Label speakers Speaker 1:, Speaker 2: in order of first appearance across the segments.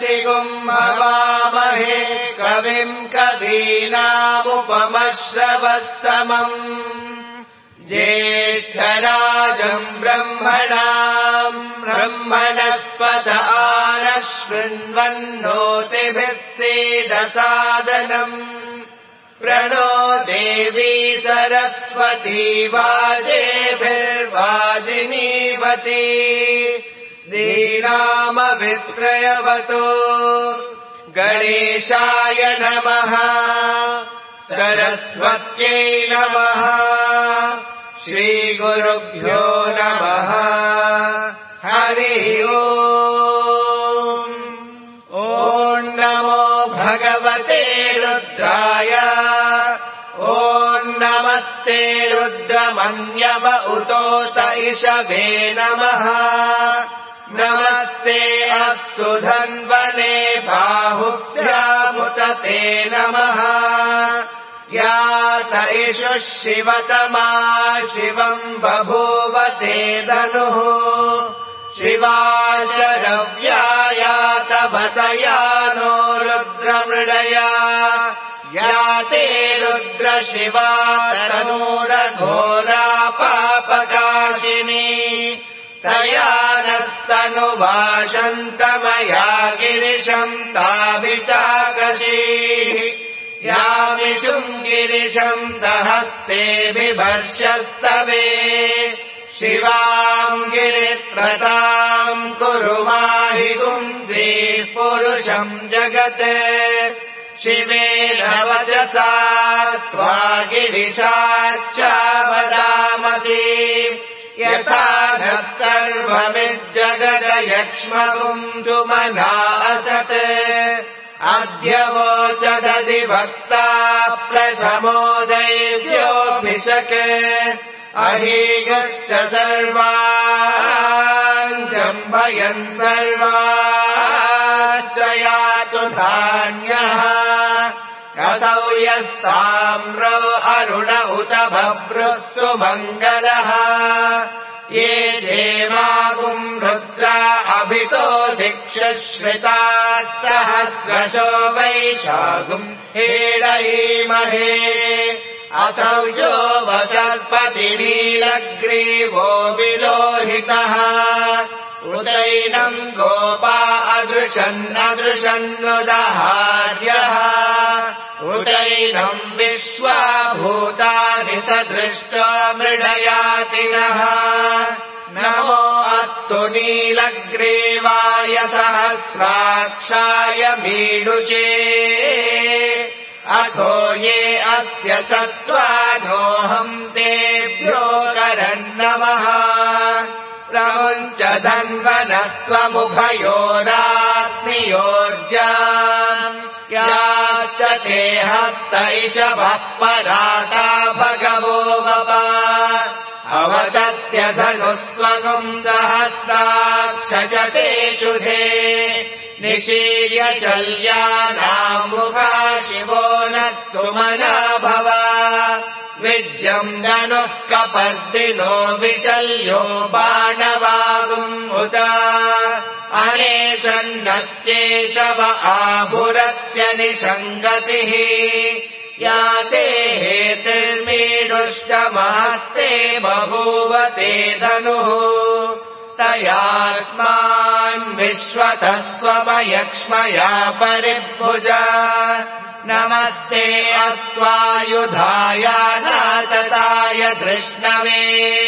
Speaker 1: हवामहे कविम् कवीनामुपमश्रवस्तमम् ज्येष्ठराजम् ब्रह्मणस्पत आनः शृण्वन्नोतिभिः सीदसादनम् प्रणो देवी सरस्वती वाजेभिर्वाजिनीवती दीनामभित्रयवतु गणेशाय नमः सरस्वत्यै नमः श्रीगुरुभ्यो नमः हरिः ओम् ॐ नमो भगवते रुद्राय ॐ नमस्ते रुद्रमन्यव उतोत इषवे नमः नमस्ते अस्तु धन्वने बाहुभ्यामुत ते नमः यात इषुः शिवतमा शिवम् बभूव ते धनुः शिवा शरव्या यातवतया नो रुद्रमृडया याते रुद्रशिवा तनूरघोरा पापकाशिनी तया नस्तनुवाशन्तमया गिरिशम् ताभिचाकशीः यामिषुम् गिरिशम् दहस्ते बिभर्षस्तवे शिवाम् गिरित्रताम् कुरु माहिगुंसीः पुरुषम् जगत् शिवेन वचसा त्वा गिरिशाच्चावदामसि यथा नः सर्वमिज्जगदयक्ष्मगुंसुमना असत् अद्य वोचदधिवक्ता प्रथमो दैव्योऽभिषक् अहीगश्च सर्वान् जम्भयन् सर्वाश्च यातु धान्यः असौ यस्ताम्रौ अरुण उत भभ्रुः सुमङ्गलः ये जेमागुम् रुद्रा अभितो दिक्षश्रिताः सहस्रशो वैशागुम् हेडयीमहे असौ यो वसर्पति नीलग्रीवो विलोहितः उदैनम् गोपा अदृशन्नदृशन्नुदहार्यः उदैनम् विश्वा भूतानि सदृष्टा मृडयातिनः नमो अस्तु नीलग्रीवाय सहस्राक्षाय मीडुषे अथो ये अस्य सत्त्वानोऽहम् तेभ्यो करन्नमः प्रमुञ्च धन्वनस्त्वमुभयोरात्मियोर्जाम् याश्च ते हस्त इषवः पराता भगवो वपा अवतत्य धनुस्त्वगुम् सहस्राक्षशते शुधे निशीर्य शल्यानाम् मुखा शिवो नः सुमना भव विज्यम् धनुः कपर्दिनो विशल्यो बाणवागुम् उत अनेशन्नस्येषव आभुरस्य निषङ्गतिः याते हेतिर्मीडुष्टमास्ते बभूव ते धनुः तयास्मान् विश्वतस्त्वमयक्ष्मया परिभुजा नमस्ते अस्त्वायुधाय नातताय धृष्णवे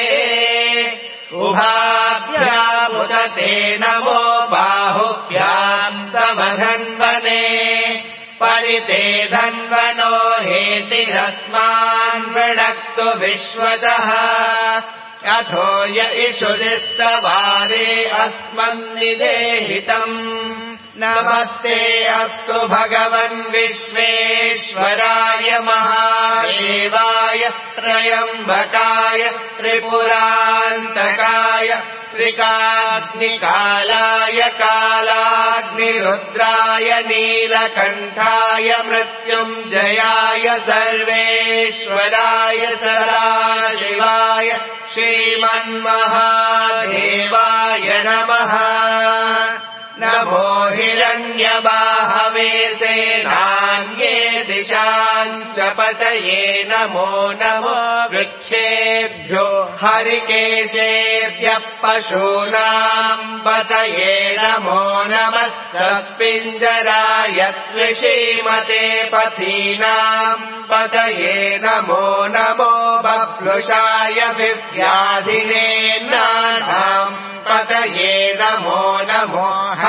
Speaker 1: उभाभ्यामुत ते नमो बाहुभ्याम् तव धन्वने परिते धन्वनो हेतिरस्मान् वृणक्तु विश्वतः अथो य इषुदिस्तवारे अस्मन्निदेहितम् नमस्ते अस्तु भगवन् विश्वेश्वराय महादेवाय त्रयम्बकाय त्रिपुरान्तकाय त्रिकाग्निकालाय कालाग्निरुद्राय नीलकण्ठाय मृत्युञ्जयाय सर्वेश्वराय सदाशिवाय श्रीमन्महादेवाय नमः नमो हिरण्यबाहवे सेनान्ये दिशाञ्च पतये नमो नमो वृक्षेभ्यो हरिकेशेभ्यः पशूनाम् पतये नमो नमः सत्पिञ्जराय द्विषीमते पथीनाम् पतये नमो नमो बभ्लुषाय विव्याधिनेन्नानाम् पतये नमो नमो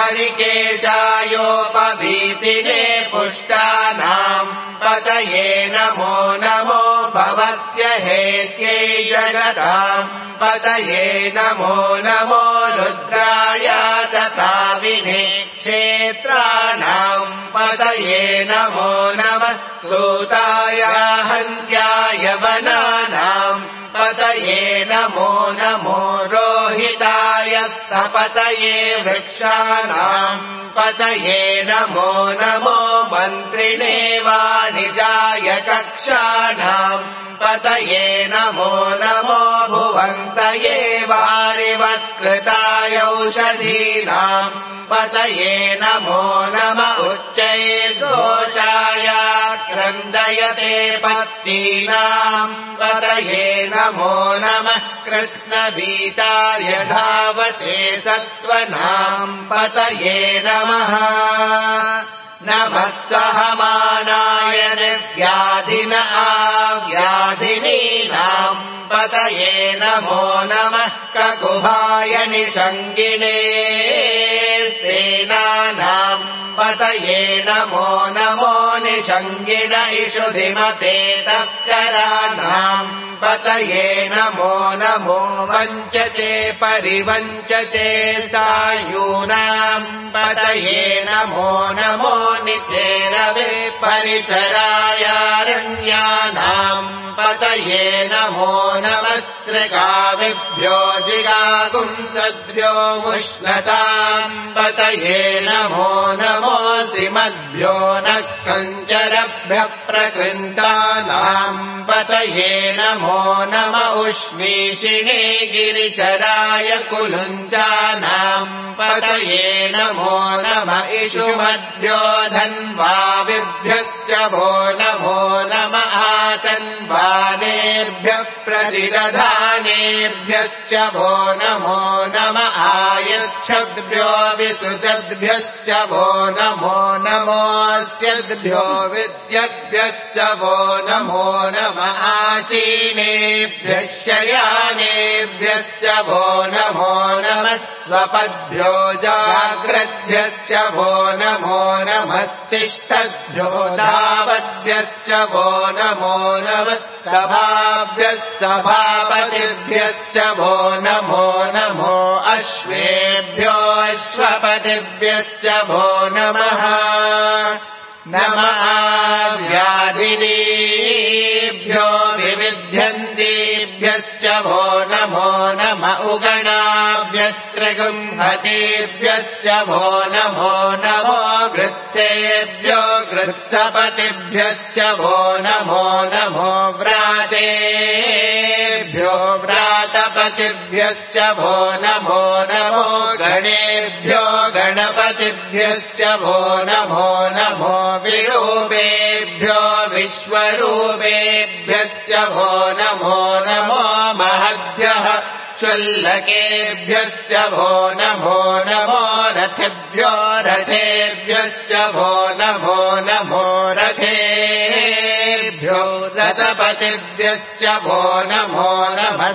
Speaker 1: हरिकेशायोपवीतिने पुष्टानाम् पतये नमो नमो भवस्य हेत्यै जगताम् पतये नमो नमो रुद्राय तथाविने क्षेत्राणाम् पतये नमो नमः सूताय हन्त्याय वनानाम् पतये नमो नमो रोहिताय स्थपतये वृक्षाणाम् पतये नमो नमो मन्त्रिणे वाणिजाय कक्षाणाम् पतये नमो नमो भुवन्तये वारिवत्कृताय औषधीनाम् पतये नमो नम उच्चैर्घोषाय क्रन्दयते पत्नीनाम् पतये नमो नमः कृष्णभीताय धावते सत्त्वनाम् पतये नमः नमः सहमानाय निर्व्याधिन आव्याधिनीनाम् पतये नमो नमः ककुभाय निषङ्गिणे सेनानाम् पतये नमो नमो निषङ्गिण इषुधिमते तस्कराणाम् पतये नमो नमो वञ्चते परिवञ्चते सायूनाम् पतये नमो नमो निचेरवे परिचरायारण्यानाम् पतये नमो नमः सृगाविभ्यो जिगागुंसद्भ्यो मुष्णताम् पतये नमो नमोऽसिमद्भ्यो नः कञ्चरभ्यः प्रकृन्तानाम् पतये नमो नम उष्मीषिणे गिरिचराय कुलुञ्चानाम् पतये नमो नम इषुमद्भ्यो धन्वाविभ्यश्च भो नमो नम आतन्वानेभ्यः प्रतिदधानेभ्यश्च भो नमो नम आयच्छद्भ्यो विसृजद्भ्यश्च भो नमो नमोऽस्यद्भ्यो विद्यद्भ्यश्च भो नमो नम आशीनेभ्यः शयानेभ्यश्च भो नमो नमः स्वपद्भ्यो जाग्रद्भ्यश्च भो नमो नमस्तिष्ठद्भ्यो धावद्भ्यश्च भो नमो नमः सभाभ्यः सभापतिभ्यश्च भो नमो नमो अश्वेभ्यो अश्वपतिभ्यश्च भो नमः नमः व्याधिनीभ्यो विविध्यन्तीभ्यश्च भो नमो नम उगणाभ्यस्त्रिगुम्हतीभ्यश्च भो नमो नमो गृत्सेभ्यो गृत्सपतिभ्यश्च भो नमो नमो व्रातेभ्यो व्रातपतिभ्यश्च भो नमो नमो गणेभ्यो गणपतिभ्यश्च भो नमो नमो विरूपेभ्यो विश्वरूपेभ्यश्च भो नमो नमो महद्भ्यः क्षुल्लकेभ्यश्च भो नमो नमो रथेभ्यो रथेभ्यश्च भो नमो नमो रथेभ्यो रथपतिभ्यश्च भो नमो नमः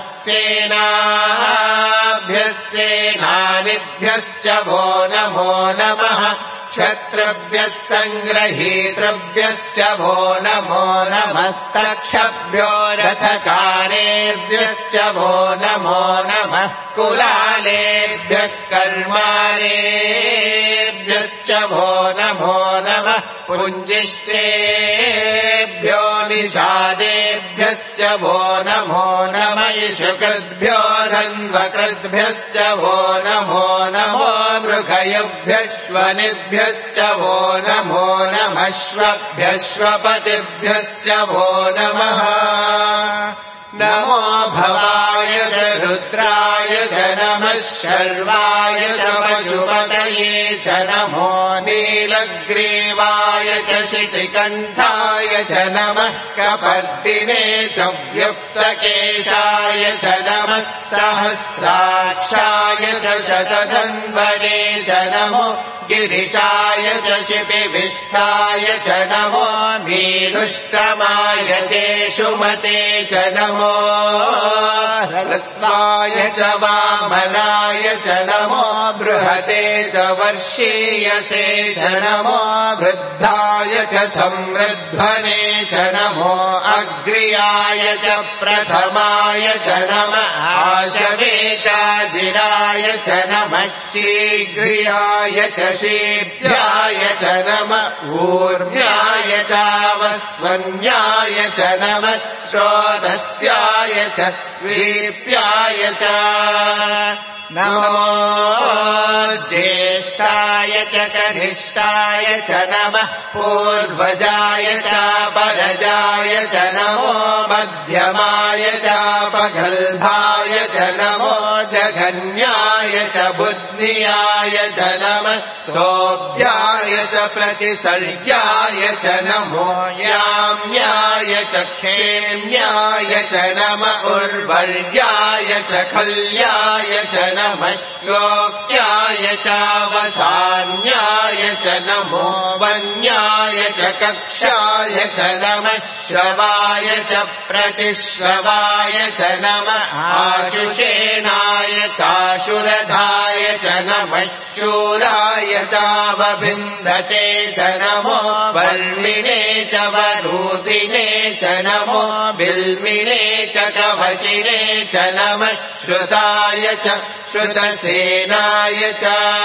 Speaker 1: सेनाभ्यश्च भो नमो नमः क्षत्रभ्यः सङ्ग्रहीतृभ्यश्च भो नमो नमस्तक्षभ्यो रथकारेभ्यश्च भो नमो नमः कुलालेभ्यः कर्मारेभ्यश्च भो नमो नमः पुञ्जिष्टेभ्यो निषादेभ्यश्च भो नमो नम इषुकृद्भ्यो धन्वकृद्भ्यश्च भो नमो नमो मृगयभ्यश्वनिभ्यश्च भो नमो नमः श्वभ्यश्वपतिभ्यश्च भो नमः नमो भवाय च रुद्राय च नमः शर्वाय च पशुपतये च नमो नीलग्रीवाय च शितिकण्ठाय च नमः कपर्दिने च व्युक्तकेशाय च नमः सहस्राक्षाय च शतधन्वने च नमो गिरिशाय च शिपिविष्टाय च नमो नीरुष्टमाय तेषुमते च नमो ह्रस्वाय च वामनाय च नमो बृहते च वर्षीयसे च नमो वृद्धाय च समृद्धने च नमो अग्र्याय च प्रथमाय च नमः आशवे चाजिराय च नमः शीघ्र्याय च शीभ्याय च नमः ऊर्ध्याय चावस्वन्याय च नमः श्रोतस्याय च वीप्याय च नमो ज्येष्ठाय च कनिष्ठाय च नमः पूर्वजाय च परजाय च नमो मध्यमाय च पगल्भाय च नमो जघन्याय च बुद्धियाय च नमः सोऽभ्याय च प्रतिसर्याय च नमो याम्याय च क्षेम्याय च नमः उर्वर्याय च खल्याय च नमः श्लोक्याय चावसान्याय च नमो वन्याय च कक्षाय च नमः श्रवाय च प्रतिश्रवाय च नमः आशुषेणाय चाशुरधाय च नमः शूराय चावभिन्दते च नमो वर्मिणे च वरूदिने च नमो बिल्मिने च कवचिने च नमः श्रुताय च श्रुतसेनाय च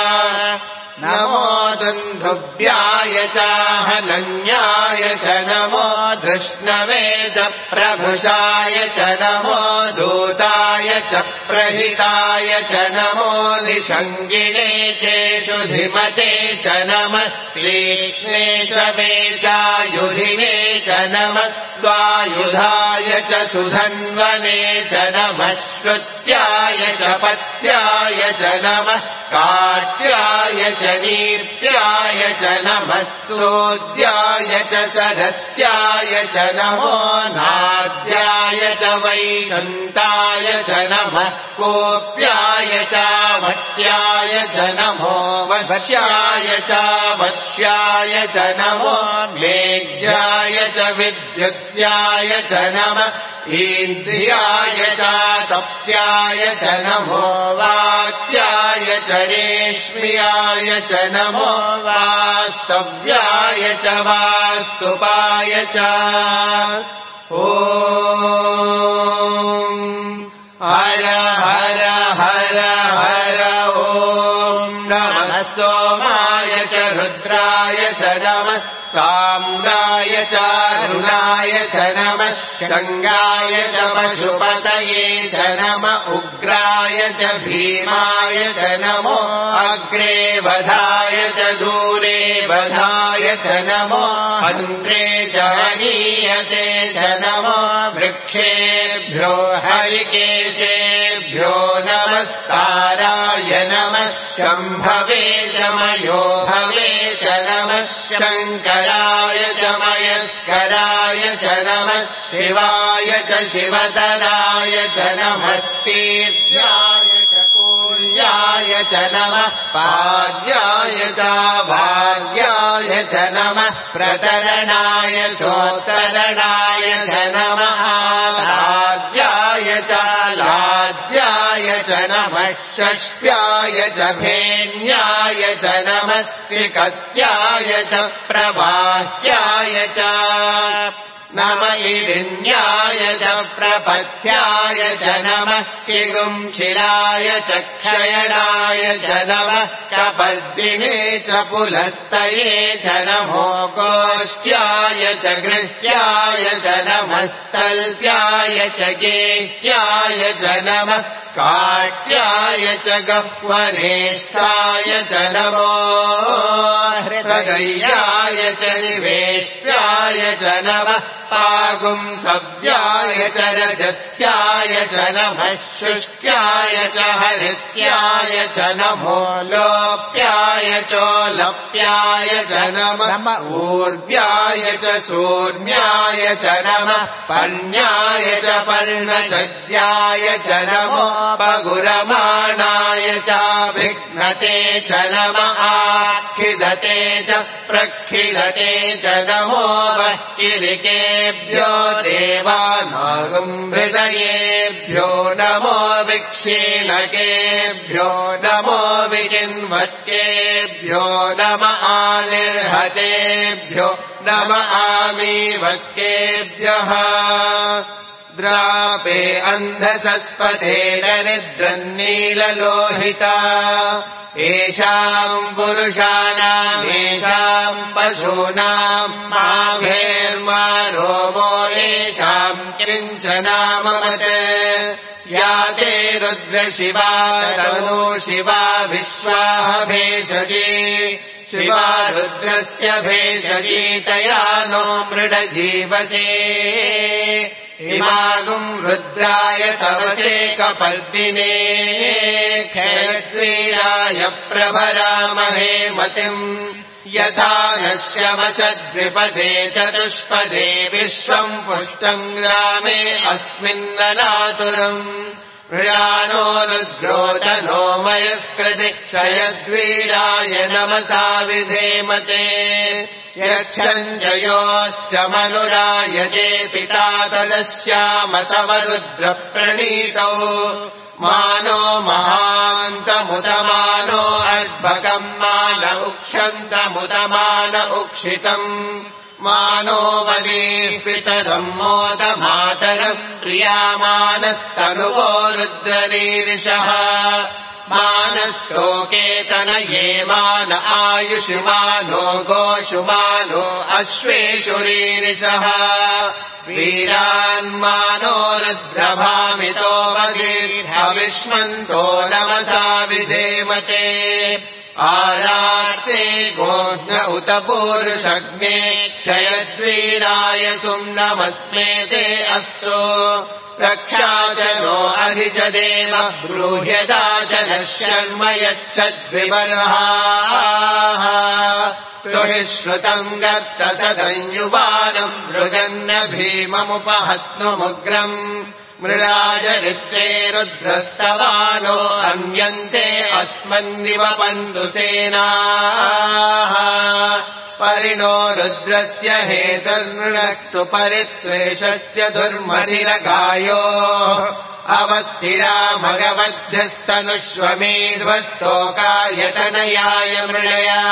Speaker 1: नमो दुन्दुभ्याय च हनन्याय च नमो धृष्णवे च प्रभुषाय च नमो दूताय च प्रहिताय च नमो निषङ्गिणे चेषु धिमते च नमः तीक्ष्णेश्वे चायुधिने च नमः स्वायुधाय च सुधन्वने च नमः श्रुत्याय च पत्याय च नमः काट्याय च नीत्याय च नमः सोद्याय च सरस्याय च नमो नाद्याय च वैकन्ताय च नमः कोप्याय च वट्याय च नमो वश्याय च वश्याय च नमो मेघ्याय च विद्युत्याय च नमः इन्द्रियाय च तप्याय च नमो वात्याय च रेश्म्याय च नमो वास्तव्याय च वास्तुपाय च ॐ हर हर हर हर ॐ नमः सोमाय च रुद्राय च नमः साम्राय चारुणाय च नमः शङ्गाय च पशुपतये च नमः उग्राय च भीमाय च नमो अग्रे वधाय च दूरे वधाय च नमो अन्त्रे च हनीयसे च नमो वृक्षेभ्यो हरिकेशेभ्यो नमस्काराय नमः शम्भवे च मयोभवे च नमः शङ्कराय च मयस्कराय च नमः शिवाय च शिवतराय च नमः तीर्याय च कूल्याय च नमः पाद्याय च भाग्याय च नमः प्रतरणाय चोत्तरणाय च नमः लाद्याय च लाद्याय च नमः षष्ट्याय च भेन्याय च नमः त्रिकत्याय च प्रवाह्याय च नम इरिण्याय च प्रपथ्याय च नमः किगुंशिलाय च क्षयणाय च नमः कपर्दिने च पुलस्तये च नमो गोष्ट्याय च गृह्याय च नमस्तल्प्याय च गेह्याय च नमः काट्याय च गह्वरेष्ठाय च नमो हृदयाय च निवेष्ट्याय च नमः पागुम् सव्याय च रजस्याय च नमः शुष्क्याय च हरित्याय च नमो लोप्याय चोलप्याय च नमः ऊर्व्याय च शून्याय च नमः पर्ण्याय च पर्णचद्याय च नमो पगुरमाणाय च विघ्नते च नमः आखिदते च प्रखिदते च नमो वह्किलिकेभ्यो देवानागुम् हृदयेभ्यो नमो विक्षीणकेभ्यो नमो विचिन्वत्केभ्यो नमः आनिर्हतेभ्यो नमः आमीवत्केभ्यः द्रापे अन्धसस्पतेन निद्रन्नीललोहिता येषाम् पुरुषाणाम् येषाम् पशूनाम् माभेर्मा रोमो येषाम् किञ्चनाममत् या ते रुद्रशिवा तनो शिवा विश्वाः भेषजी शिवा रुद्रस्य भेषजी तया नो मृडजीवसे इमागुम् रुद्राय तवसे कपर्दिने क्षयद्वीराय प्रभरामहे मतिम् यथा नश्यमशद्विपदे चतुष्पदे विश्वम् पुष्टम् ग्रामे अस्मिन्ननातुरम् मृळानो रुद्रोदनो मयस्कृति क्षयद्वीराय नमसा विधेमते यक्षञ्जयोश्च मनुरायजे पिता तदस्याम तव रुद्रप्रणीतौ मानो महान्तमुदमानो अर्भकम् मान उक्षन्तमुदमान उक्षितम् मानो वरीः पितरम् मोदमातरम् प्रियामानस्तनुवो रुद्ररीरिषः मानस्तोकेतनये मान आयुषिमानो गोषुमानो अश्वेषु रीरिषः वीरान्मानो रुद्रभामितो वगीर्हविष्मन्तो नमसा विधेमते आरार्ते गोघ्न उत पूरुषग्ने क्षयद्वीराय सुम्नमस्मे ते अस्तु रक्षाजनो अधिजदेव ब्रूह्यदा जनः शर्म यच्छद्विबर्हाः स्तुहि श्रुतम् गर्तसदञ्युवानम् मृगन्न भीममुपहत्नुमुग्रम् मृडाजरित्रे रुद्रस्तवानो अन्यन्ते अस्मन्निव पन्दुसेनाः परिणो रुद्रस्य हेतुर्नक्तु परित्वेषस्य दुर्मधिरगायो अवस्थिरा भगवद्भ्यस्तनुष्वमेध्वस्तोकायतनयाय मृळया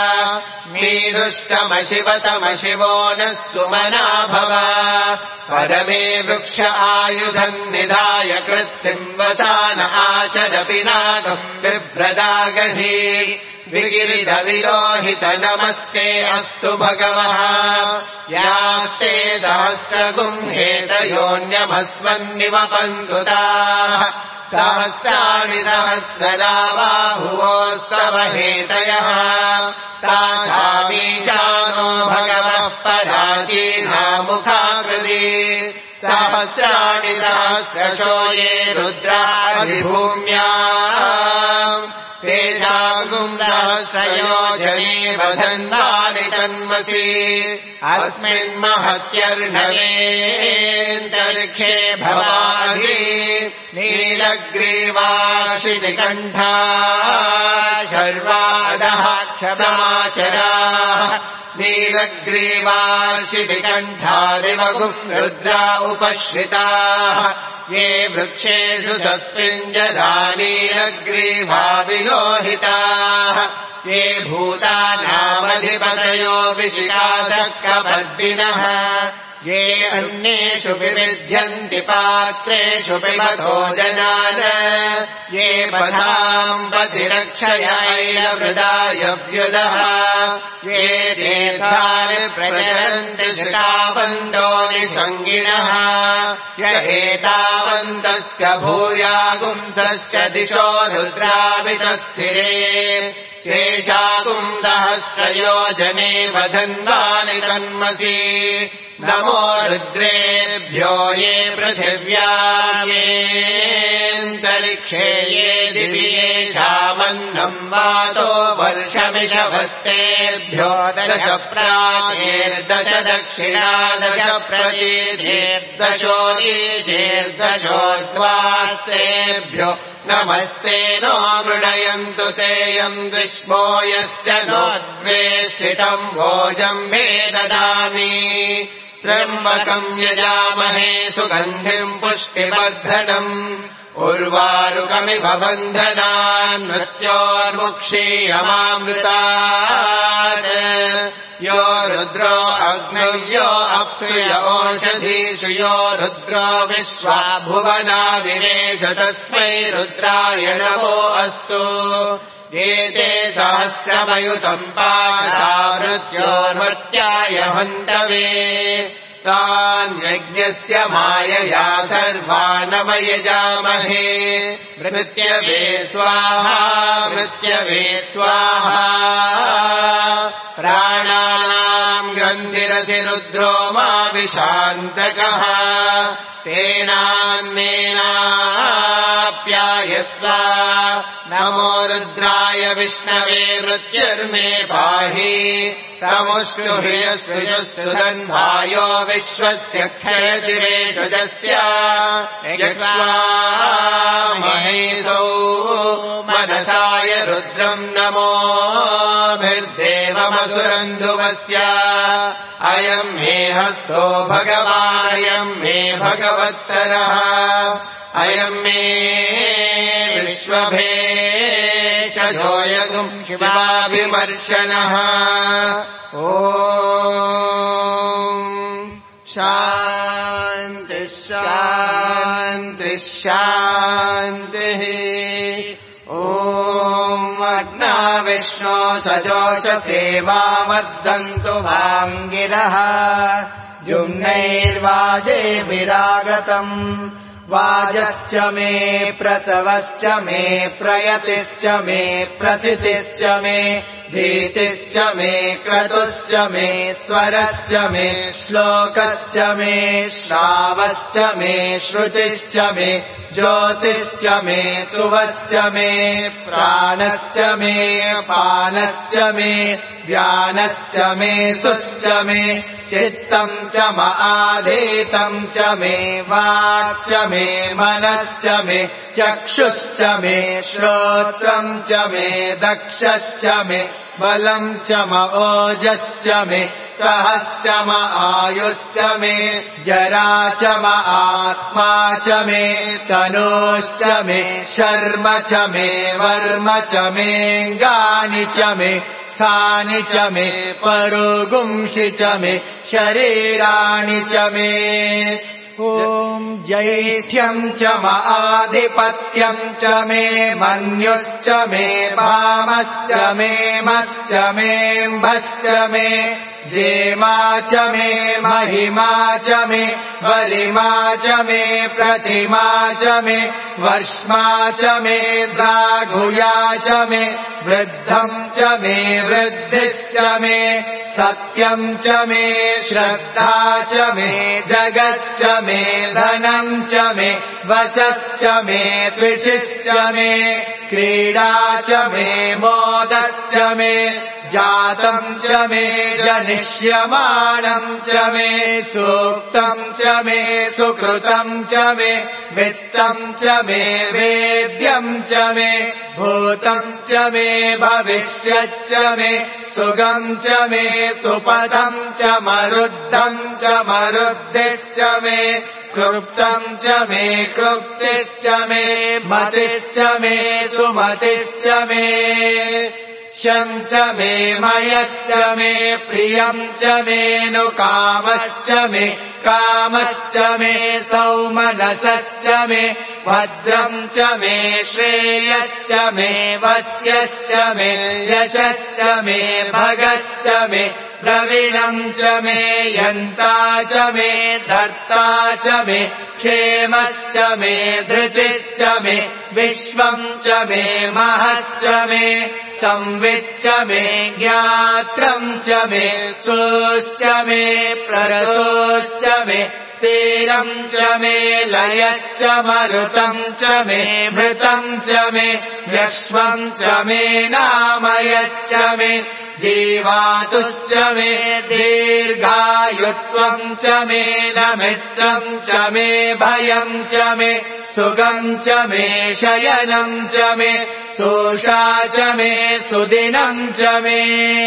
Speaker 1: मीदुष्टमशिवतमशिवो नः सुमना भव परमे वृक्ष आयुधम् निधाय कृत्तिम् वसान आचरपि नागम् बिभ्रदागहि विगिरिधविलोहित नमस्ते अस्तु भगवः यास्ते सहस्रगुम् हेतयोऽन्यमस्मन्निव पन्तुताः सहस्राणि सहस्रदा बाहुवोस्तव हेतयः तासामीशानो भगवः पराचीनामुखाकृति सहस्राणि सहस्रशो ये रुद्राधिभूम्याम् तेषागुम् सहस्रयोजने वधन्वानि तन्मसि अस्मिन्महत्यर्णवेऽन्तरिक्षे भवानि नीलग्रीवाशिनिकण्ठा शर्वादः क्षमाचराः नीलग्रीवाशिनिकण्ठादिवगुम् रुद्रा उपश्रिताः ये वृक्षेषु तस्मिञ्जरा नीलग्रीवा विलोहिताः ये भूतानामधिपतयो विशिखादकपर्दिनः ये अन्येषु विविध्यन्ति पात्रेषु पिबतो जनान ये पदाम् पतिरक्षयैलवृदाय व्युदः ये तीर्थानि प्रचरन्ति शिखावन्तो निसङ्गिनः य एतावन्तस्य भूयागुंसश्च दिशो रुद्रावितस्थिरे तेषाकुम् सहस्रयोजने वधन्वानि तन्मसि नमो रुद्रेभ्यो ये पृथिव्याम् येऽन्तरिक्षे ये दिवि येषामन्नम् वातो वर्षमिषभस्तेभ्यो दश प्राचेर्दश दक्षिणा दश प्रतीचेर्दशोदीचेर्दशोद्वास्तेभ्यो नमस्ते नो मृणयन्तु ते यम् विश्वो यश्च नो द्वे स्थितम् भोजम् मे ददामि त्र्यम्बकम् यजामहे सुगन्धिम् पुष्टिवर्धनम् उर्वारुकमिव बन्धनान् मृत्योर्मुक्षीयमामृतात् यो रुद्रो अग्नयो अप्रिय ओषधीषु यो रुद्रो विश्वा भुवनादिरेष तस्मै रुद्राय नमो अस्तु एते सहस्रमयुतम् पाशा मृत्योर्मर्त्याय हन्तवे तान् यज्ञस्य मायया सर्वानमयजामहे मृत्यवे स्वाहा मृत्यवे स्वाहा प्राणानाम् ग्रन्थिरसि रुद्रो मा विशान्तकः तेनान्नेनाप्यायस्व नमो रुद्राय विष्णवे मृत्युर्मे पाहि तमुष्णुभियस्पृजस्सुदन्भायो विश्वस्य क्षयतिरेषुजस्य यक्ष्वामहेसौ मनसाय रुद्रम् नमोभिर्देवमसुरन्धुवस्य अयम् मे हस्तो भगवानयम् मे भगवत्तरः अयम् मे विश्वभेषजोऽयगुम् शिवाभिमर्शनः ॐ शान्तिः शान्तिः शान्तिः ॐ अग्ना विष्णो सजोषसेवा वर्धन्तु वाङ्गिरः जुम्नैर्वाजेभिरागतम् वाजश्च मे प्रसवश्च मे प्रयतिश्च मे प्रसितिश्च मे धीतिश्च मे क्रतुश्च मे स्वरश्च मे श्लोकश्च मे श्रावश्च मे श्रुतिश्च मे ज्योतिश्च मे सुवश्च मे प्राणश्च मे पानश्च मे व्यानश्च मे सुश्च मे चित्तम् च आधीतम् च मे वाक् च मे मनश्च मे चक्षुश्च मे श्रोत्रम् च मे दक्षश्च मे बलम् च ओजश्च मे सहश्च आयुश्च मे जरा च आत्मा च मे तनूश्च मे शर्म च मे वर्म च मेऽङ्गानि च मे स्थानि च मे परुगुंषि च मे शरीराणि च मे ॐ ज्यैष्ठ्यम् च आधिपत्यम् च मे मन्युश्च मे भामश्च मे मश्च मेऽम्भश्च मे जेमा च मे महिमा च मे वरिमा च मे प्रतिमा च मे वर्ष्मा च मे द्राघुया च मे वृद्धम् च मे वृद्धिश्च मे सत्यम् च मे श्रद्धा च मे जगच्च मे धनम् च मे वशश्च मे द्विषिश्च मे क्रीडा च मे मोदश्च मे जातम् च मे जनिष्यमाणम् च मे सूक्तम् च मे सुकृतम् च मे वित्तम् च मे वेद्यम् च मे भूतम् च मे भविष्यच्च मे सुगम् च मे सुपदम् च मरुद्धम् च मरुद्धिश्च मे क्लृप्तम् च मे क्लृप्तिश्च मे मतिश्च मे सुमतिश्च मे शम् च मे मयश्च मे प्रियम् च मेऽनुकामश्च मे कामश्च मे सौमनसश्च मे भद्रम् च मे श्रेयश्च मे वस्यश्च मे यशश्च मे भगश्च मे द्रविणम् च मे यन्ता च मे धर्ता च मे क्षेमश्च मे धृतिश्च मे विश्वम् च मे महश्च मे संविच्च मे ज्ञात्रम् च मे सोश्च मे प्ररसोश्च मे सीरम् च मे लयश्च मरुतम् च मे मृतम् च मे यक्ष्मम् च मे नामयच्च मे जीवातुश्च मे दीर्घायुत्वम् च मे नमित्रम् च मे भयम् च मे सुखम् च मे शयनम् च मे सोषा च मे सुदिनम् च मे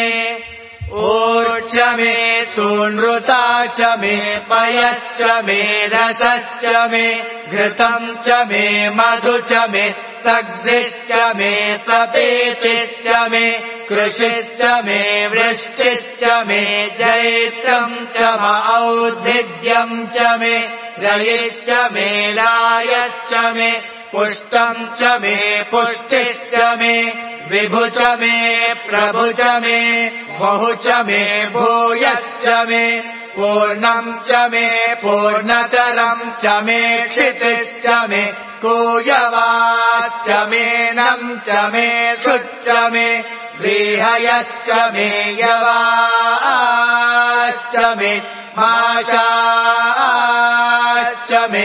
Speaker 1: ऊर्च मे सूनृता च मे पयश्च मे रसश्च मे घृतम् च मे मधु च मे सग्धिश्च मे सपेतिश्च मे कृषिश्च मे वृष्टिश्च मे जैत्रम् च औद्भिद्यम् च मे रयिश्च मे रायश्च मे पुष्टम् च मे पुष्टिश्च मे विभु च मे प्रभु च मे बहु च मे भूयश्च मे पूर्णम् च मे पूर्णतरम् च मे क्षितिश्च मे कूयवाश्च मे नम् च मे शुच्च मे व्रीहयश्च मे यवाश्च मे माशाश्च मे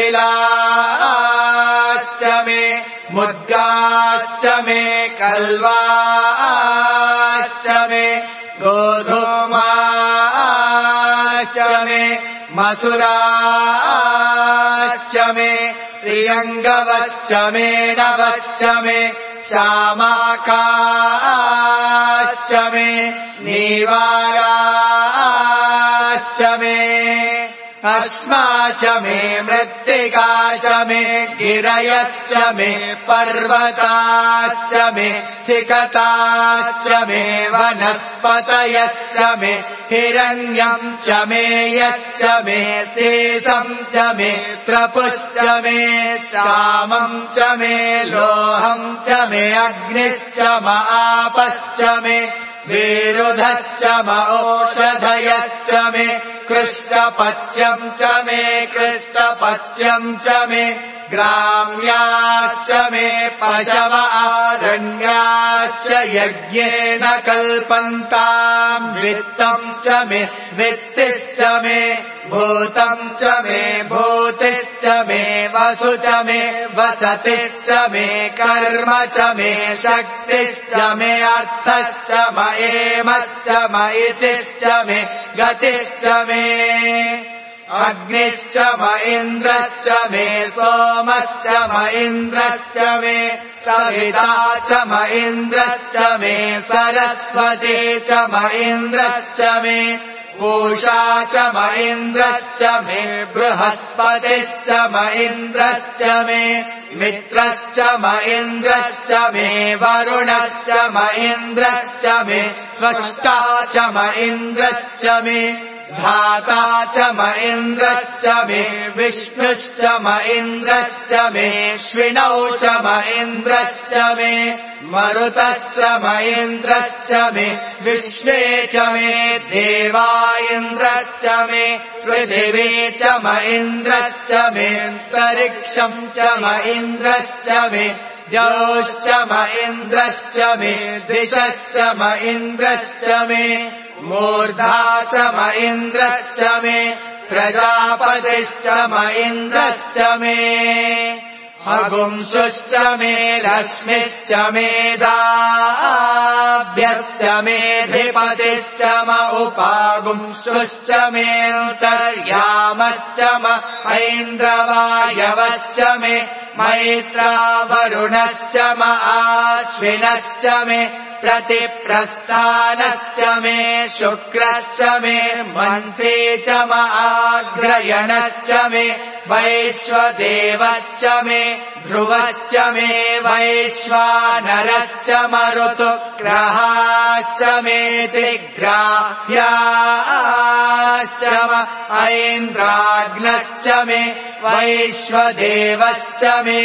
Speaker 1: तिलाश्च मे मुद्गाश्च मे कल्वाश्च मे गोधूमाश्च मे मसुराश्च मे प्रियङ्गवश्च मे नवश्च मे श्यामाकाश्च मे नीवाराश्च मे अस्मा च मे मृत्तिका च मे गिरयश्च मे पर्वताश्च मे सिकताश्च मे वनस्पतयश्च मे हिरण्यम् च मे यश्च मे शेषम् च मे त्रपुश्च मे श्यामम् च मे लोहम् च मे अग्निश्च म आपश्च मे विरुधश्च म औषधयश्च मे कृष्णपच्यम् च मे कृष्णपच्यम् च मे ग्राम्याश्च मे पशव आरण्याश्च यज्ञेन कल्पन्ताम् वित्तम् च मे वित्तिश्च मे भूतम् च मे भूतिश्च मे वसु च मे वसतिश्च मे कर्म च मे शक्तिश्च मे अर्थश्च म एमश्च म इतिश्च मे गतिश्च मे अग्निश्च म इन्द्रश्च मे सोमश्च म इन्द्रश्च मे सविता च म इन्द्रश्च मे सरस्वती च म इन्द्रश्च मे पूषा च म इन्द्रश्च मे बृहस्पतिश्च म इन्द्रश्च मे मित्रश्च म इन्द्रश्च मे वरुणश्च म इन्द्रश्च मे त्वष्टा च म इन्द्रश्च मे धाता च म इन्द्रश्च मे विष्णुश्च म इन्द्रश्च मे श्विनौ च म इन्द्रश्च मे मरुतश्च म इन्द्रश्च मे विश्वे च मे देवा इन्द्रश्च मे पृथिवी च म इन्द्रश्च मे अन्तरिक्षम् च म इन्द्रश्च मे जलोश्च म इन्द्रश्च मे दिशश्च म इन्द्रश्च मे मूर्धा च म इन्द्रश्च मे प्रजापतिश्च म इन्द्रश्च मे अगुंसुश्च मे रश्मिश्च मेधाभ्यश्च मेधिपतिश्च म उपागुंसुश्च मेऽन्तर्यामश्च म ऐन्द्रवायवश्च मे मैत्रावरुणश्च म आश्विनश्च मे प्रतिप्रस्थानश्च मे शुक्रश्च मे मन्त्री च म आग्रयणश्च मे वैश्वदेवश्च मे ध्रुवश्च मे वैश्वानरश्च मरुतुग्रहाश्च मे त्रिग्राह्याश्च म ऐन्द्राग्नश्च मे वैश्वदेवश्च मे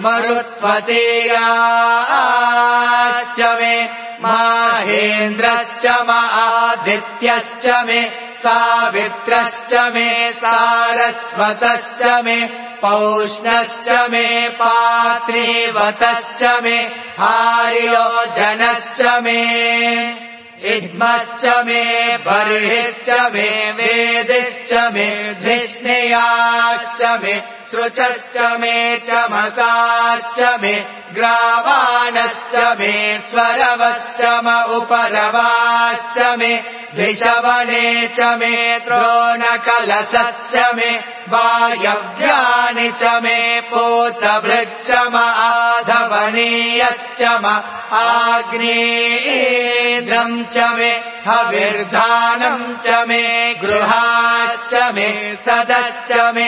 Speaker 1: मरुत्वतीयाश्च मे माहेन्द्रश्च म आदित्यश्च मे सावित्रश्च मे सारस्वतश्च मे पौष्णश्च मे पात्रीवतश्च मे हार्योजनश्च मे इद्मश्च मे बर्हिश्च मे वेदिश्च मे धृष्णयाश्च मे श्रुचश्च मे चमसाश्च मे ग्रावाणश्च मे स्वरवश्च म उपरवाश्च मे धिषवने च मे द्रोणकलशश्च मे वायव्यानि च मे पूतभृच्च म आधवनीयश्च म आग्नेयेन्द्रम् च मे हविर्धानम् च मे गृहाश्च मे सदश्च मे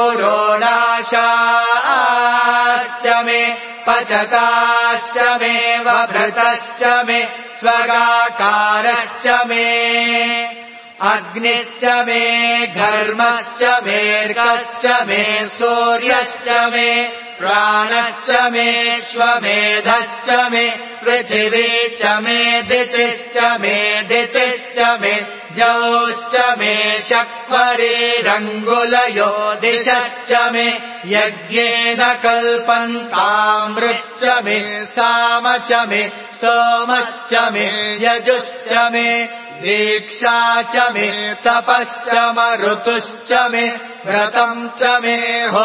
Speaker 1: पुरोडाशाश्च मे पचताश्च मे वभृतश्च मे स्वगाकारश्च मे अग्निश्च मे घर्मश्च मेऽर्कश्च मे सूर्यश्च मे प्राणश्च मे श्वमेधश्च मे पृथिवी च मे दितिश्च मे दितिश्च मे द्यौश्च मे शक्वरीरङ्गुलयो दिशश्च मे यज्ञेन कल्पन्तामृच्च मे साम च मे स्तोमश्च मे यजुश्च मे दीक्षा च मे तपश्च म ऋतुश्च मे व्रतम् च मे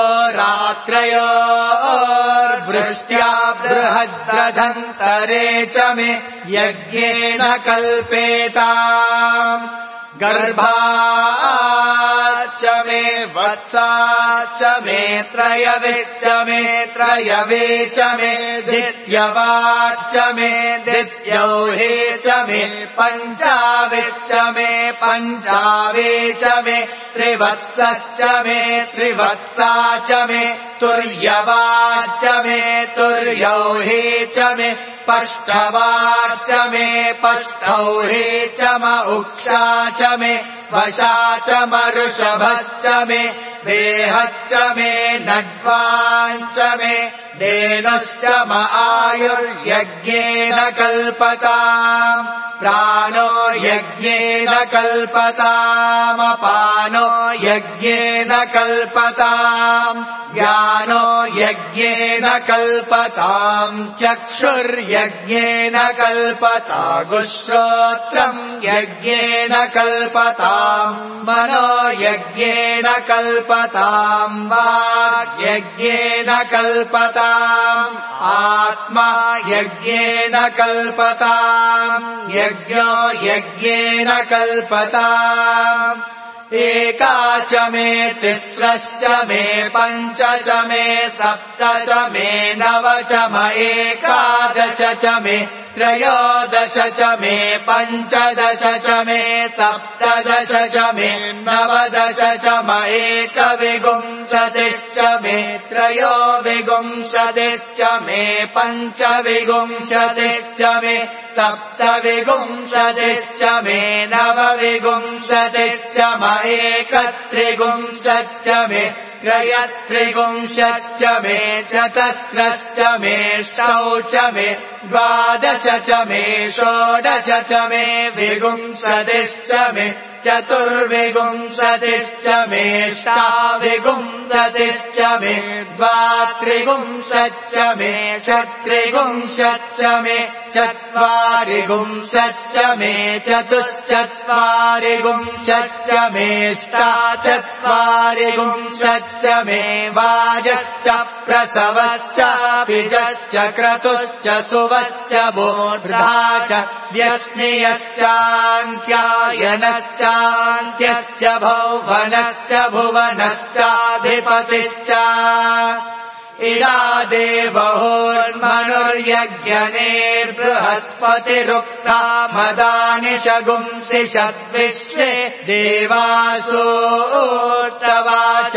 Speaker 1: होरात्रयोर्वृष्ट्या बृहद्रधन्तरे च मे यज्ञेन कल्पेताम् गर्भाश्च मे वत्साश्च मे त्रयविश्च मे त्रयवे च मे दित्यवाश्च मे दित्यौहे च मे पञ्चाविश्च मे पञ्चावे च मे त्रिवत्सश्च मे त्रिवत्सा च मे तुर्यवाश्च मे तुर्यौहे च मे पष्टवाश्च मे पष्टौहे च म उक्षा च मे वशा च म ऋषभश्च मे देहश्च मे नड्वाञ्च मे धेनुश्च म आयुर्यज्ञेन कल्पताम् प्राणो यज्ञेन कल्पताम् अपानो यज्ञेन कल्पताम् ज्ञानो यज्ञेन कल्पताम् चक्षुर्यज्ञेन कल्पतागुश्रोत्रम् यज्ञेन कल्पताम् मनो यज्ञेन कल्पताम् वाक् यज्ञेन कल्पताम् आत्मा यज्ञेन कल्पताम् यज्ञो यज्ञेन कल्पताम् एका च मे तिस्रश्च मे पञ्च च मे सप्त च मे नव च म एकादश च मे त्रयोदश च मे पञ्चदश च मे सप्तदश च मे नवदश च म एकविंशतिश्च मे त्रयोविंशतिश्च मे पञ्चविंशतिश्च मे सप्तविंशतिश्च मे नवविंशतिश्च म एकत्रिंशच्च मे त्रयस्त्रिंशच्च मे चतस्रश्च मे षोडश च मे द्वादश च मे षोडश च मे विंशतिश्च मे चतुर्विंशतिश्च मे षाविंशतिश्च मे द्वात्रिंशच्च मे षट्त्रिंशच्च मे चत्वारिंशच्च मे चतुश्चत्वारिंशच्च मे ष्टाचत्वारिंशच्च मे वाजश्च प्रसवश्च पिजश्च क्रतुश्च सुवश्च बोधा च व्यस्नियश्चान्त्यायनश्चान्त्यश्च भौवनश्च भुवनश्चाधिपतिश्च इडा देवहोर्मनुर्यज्ञनेर्बृहस्पतिरुक्ता मदानि शगुंसि षद्विश्वे देवासोऽतवाच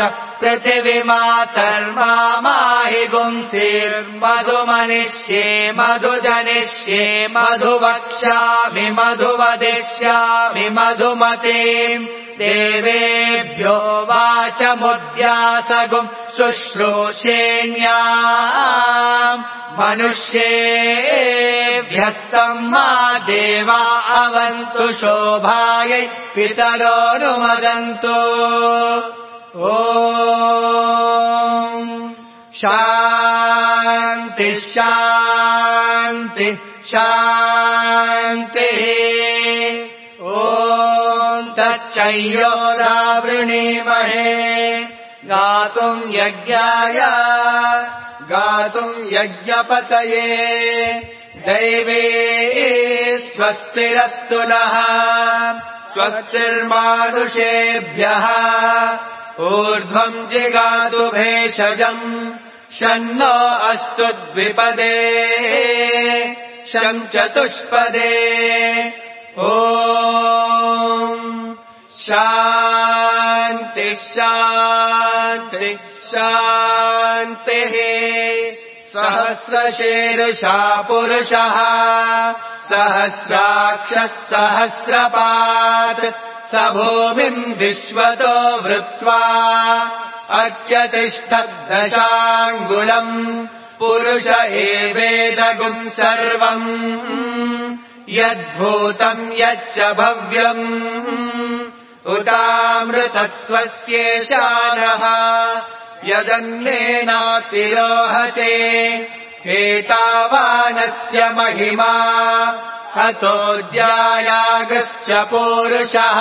Speaker 1: पृथिवीमातर्माहि गुंसीर्मधुमनिष्ये मधुजनिष्ये मधुवक्ष्यामि मधुवदिष्यामि मधुमतीम् देवेभ्यो वाचमुद्यासगुम् शुश्रूषेण्याम् मनुष्येभ्यस्तम् मा देवा अवन्तु शोभायै पितरोऽनुमदन्तु। ओ शान्ति शान्ति शान्तिः। ॐ तच्चयोरावृणीमहे गातुम् यज्ञाय गातुम् यज्ञपतये दैवे स्वस्तिरस्तु नः स्वस्तिर्मानुषेभ्यः ऊर्ध्वम् जिगातु भेषजम् शन्नो अस्तु द्विपदे शं चतुष्पदे। ॐ शान्ति शान्ति शान्तिः। सहस्रशीर्षा पुरुषः सहस्राक्षः सहस्रपात् स भूमिम् विश्वतो वृत्वा अत्यतिष्ठद्दशाङ्गुलम् पुरुष एवेदगुम् सर्वम् यद्भूतम् यच्च भव्यम् उतामृतत्वस्येशानः यदन्नेनातिरोहते एतावानस्य महिमा हतोऽद्यायागश्च पूरुषः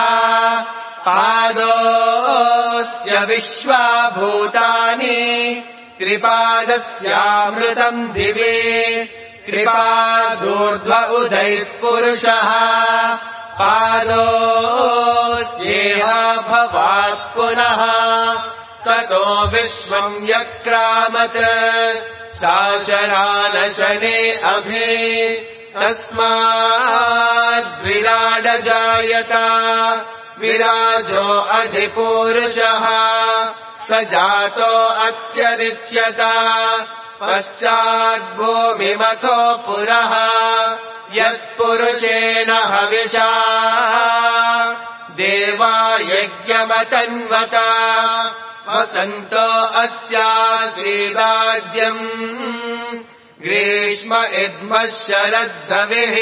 Speaker 1: पादोऽस्य विश्वाभूतानि त्रिपादस्यामृतम् दिवे त्रिपादूर्ध्व उदैर्पुरुषः पादोऽस्येहा भवात् पुनः ततो विश्वम् यक्रामत् शासनानशने अभि तस्माद्विराडजायत विराजो अधिपूरुषः स जातो अत्यरिच्यत पश्चाद्भूमिमथो पुरः यत्पुरुषेण हविषा देवा यज्ञमतन्वत वसन्तो अस्यासीदाद्यम् ग्रीष्म इद्मः शरद्धविः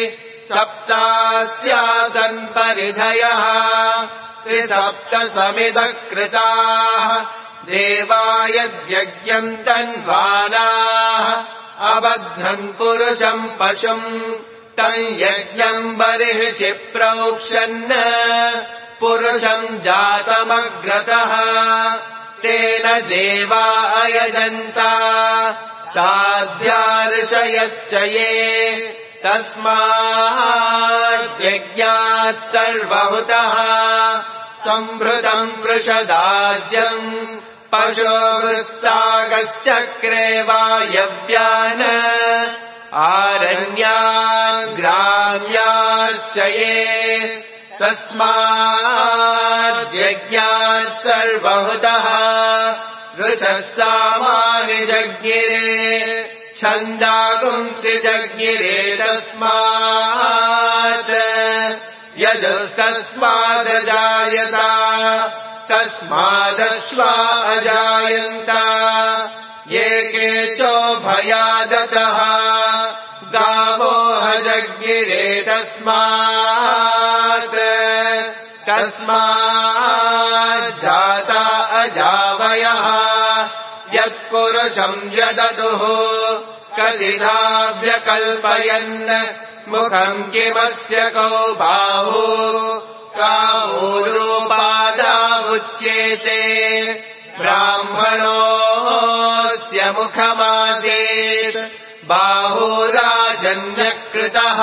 Speaker 1: सप्तास्यासन् परिधयः त्रिसप्त समिधः कृताः देवा यद्यज्ञम् तन्वानाः अबध्नन् पुरुषम् पशुम् तम् यज्ञम् बर्हिषि प्रोक्षन् पुरुषम् जातमग्रतः तेन देवा अयजन्त साध्यार्षयश्च ये तस्माद्यज्ञात् सर्वहुतः सम्भृतम् वृषदाद्यम् पशोवृस्तागश्चक्रे वायव्यान् आरण्यान् ग्राम्याश्च ये तस्माद्यज्ञात् सर्वहुतः ऋषः सामानि जज्ञिरे छन्दागुंसि जज्ञिरे तस्मात् यजस्तस्मादजायत तस्मादश्वा अजायन्त ये केचोभयादतः गावो हजज्ञिरे तस्माज्जाता अजावयः यत्पुरुषम् यदतुः कदिधाव्यकल्पयन् मुखम् किमस्य कौ बाहु कावूरूपादावुच्येते ब्राह्मणोऽस्य मुखमासीत् बाहुराजन्यकृतः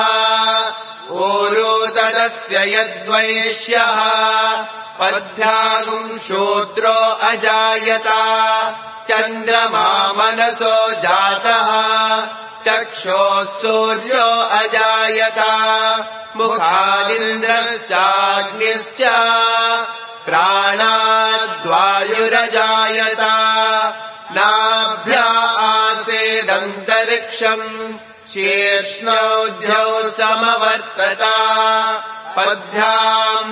Speaker 1: ऊरूतदस्य यद्वैश्यः पद्भ्यागुम् शूद्रो अजायत चन्द्रमा मनसो जातः चक्षोः सूर्यो अजायत मुखादिन्द्रश्चाग्निश्च प्राणाद्वायुरजायत नाभ्या आसेदन्तरिक्षम् शीर्ष्णौध्यौ समवर्तत पद्भ्याम्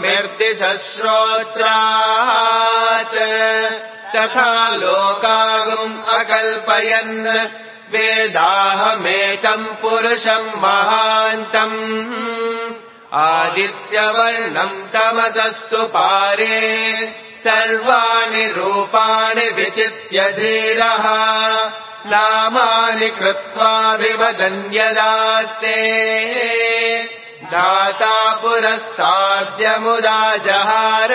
Speaker 1: भूमिर्दिशश्रोत्रात् तथा लोकागुम् अकल्पयन् वेदाहमेकम् पुरुषम् महान्तम् आदित्यवर्णम् तमसस्तु पारे सर्वाणि रूपाणि विचित्य धीरः नामानि कृत्वा विवदन्यदास्ते दाता पुरस्ताद्यमुदा जहार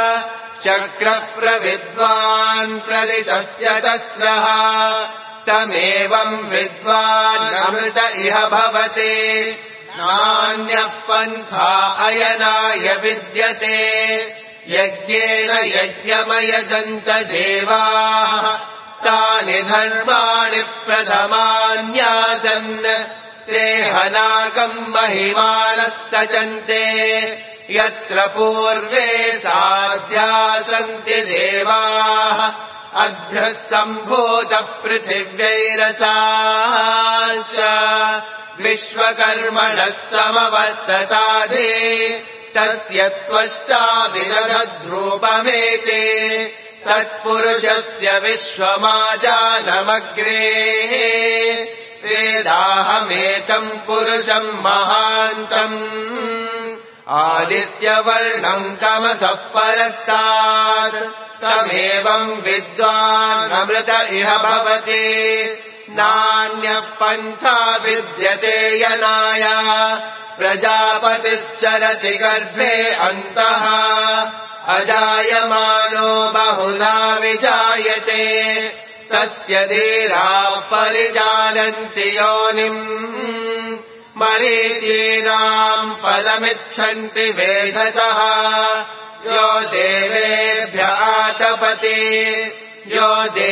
Speaker 1: चक्रप्रविद्वान् प्रदिशस्य तस्रः तमेवम् विद्वान् अमृत इह भवते नान्यः पन्था अयनाय विद्यते यज्ञेन यज्ञमयजन्त देवाः तानि धर्माणि प्रथमान्यासन् ते हनाकम् महिमानः सचन्ते यत्र पूर्वे साध्या सन्ति देवाः अभ्यः सम्भूतपृथिव्यैरसाश्च विश्वकर्मणः समवर्तताधे तस्य त्वष्टा विदधद्रूपमेते तत्पुरुषस्य विश्वमाजानमग्रे वेदाहमेतम् पुरुषम् महान्तम् आदित्यवर्णम् तमसः परस्तात् तमेवम् विद्वान् अमृत इह भवति नान्यः पन्था विद्यते यनाय प्रजापतिश्चरति गर्भे अन्तः अजायमानो बहुधा विजायते तस्य धीराः परिजानन्ति योनिम् मरीचीनाम् पदमिच्छन्ति वेधसः यो देवेभ्य आतपति यो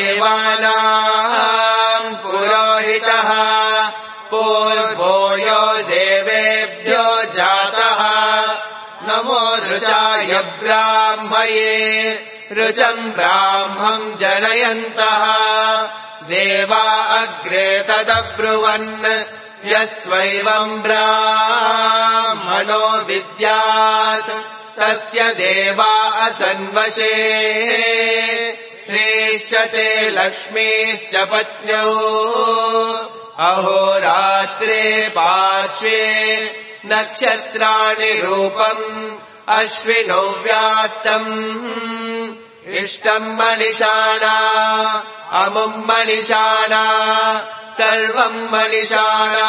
Speaker 1: देवानाम् पुरोहितः पूर्वो यो देवेभ्यो जातः नमो ऋचाय ब्राह्मये ऋचम् ब्राह्मम् जनयन्तः देवा अग्रे तदब्रुवन् यस्त्वैवम् ब्राह्मणो विद्यात् तस्य देवा असन्वशे प्रेष्यते लक्ष्मीश्च पत्न्यौ अहोरात्रे पार्श्वे नक्षत्राणि रूपम् अश्विनौ व्यात्तम् इष्टम् मनिषाणा अमुम् मनिषाणा सर्वम् मनिषाणा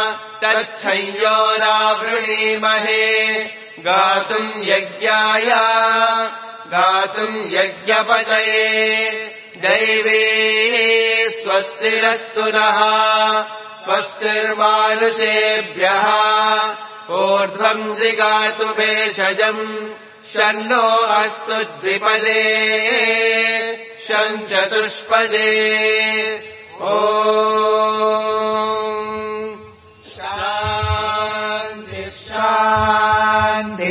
Speaker 1: तच्छंयोरावृणीमहे गातुम् यज्ञाय गातुम् यज्ञपतये दैवे स्वस्तिरस्तु नः स्वस्तिर्मानुषेभ्यः ऊर्ध्वम् जिगातु भेषजम् शन्नो अस्तु द्विपदे शञ्चतुष्पदे ॐ शान्ति शान्ति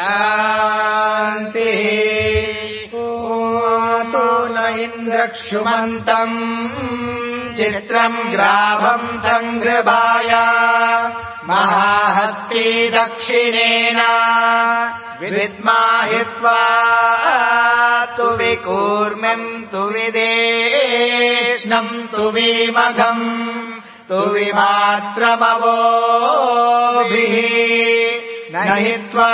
Speaker 1: शान्तिः तो न इन्द्रक्षुमन्तम् चित्रम् ग्राभम् सङ्गृभाय महाहस्ती दक्षिणेन विद्माहित्वा तु विकूर्म्यम् तु विदेष्णम् तु विमघम् तु विमात्रमवोभिः नहित्वा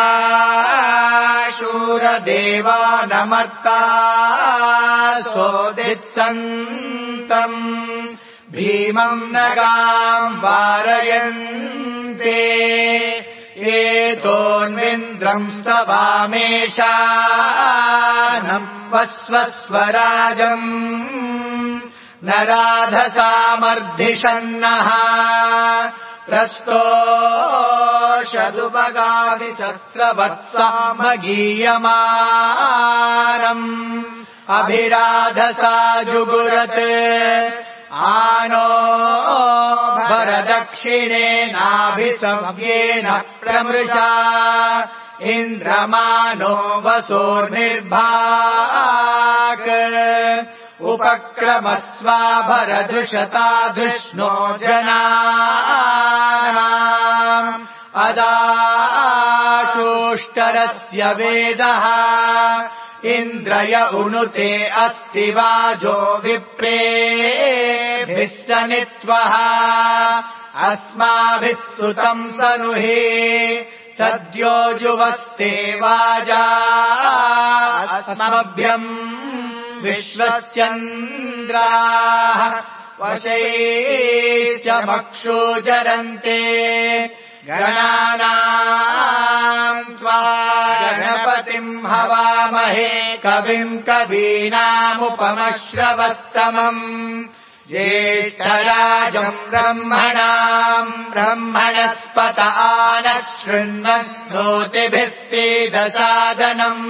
Speaker 1: शूरदेवा नमर्ता सोदित्सन्तम् भीमम् नगाम् वारयन्ते एतोऽन्विन्द्रम् स्तवामेषानम् वस्वस्वराजम् न राधसामर्धिषन्नः प्रस्तोषदुपगाभिसहस्रवर्षामगीयमानम् अभिराधसा जुगुरत् आनो भरदक्षिणेनाभिसव्येन प्रमृषा इन्द्रमानो वसोर्निर्भाक् उपक्रमस्वा भरदृशता धृष्णो जनानाम् अदाशोष्टरस्य वेदः इन्द्रय उणुते अस्ति वाजो विप्रेभिः सनित्वः अस्माभिः सुतम् सनुहे सद्यो जुवस्ते वाजा अस्मभ्यम् विश्वस्यन्द्राः वशैश्च मक्षोजरन्ते गणानाम् त्वा गणपतिम् हवामहे कविम् कवीनामुपमश्रवस्तमम् ज्येष्ठराजम् ब्रह्मणाम् ब्रह्मणस्पत आनः शृण्वन्नोतिभिः सीदसादनम्